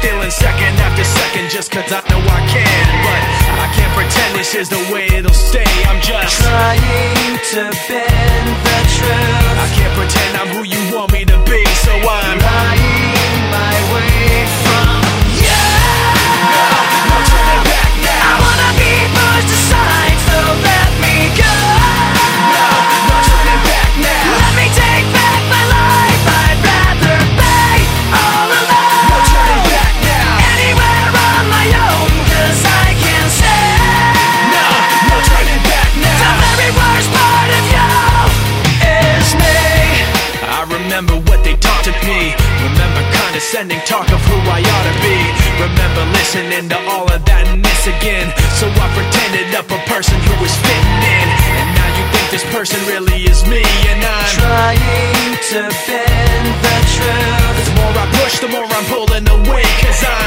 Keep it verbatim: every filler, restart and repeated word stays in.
stealing second after second just cause I know I can. But I can't pretend this is the way it'll stay. I'm just trying to bend the truth. I can't pretend I'm who you want me to be, so I'm lying my way from you. No, no turning back now. I wanna be pushed aside, so let me go. No, no turning back now. Let me take back my life. I'd rather be all alone. No turning back now. Anywhere on my own, cause I can say No, no turning back now. the very worst part of you is me. I remember what they taught to me. Remember condescending talk of who I ought to be. Remember listening to all of that and this again. So I pretended up a person who was fitting in. And now you think this person really is me. And I'm trying to bend the truth. The more I push, the more I'm pulling away. Cause I'm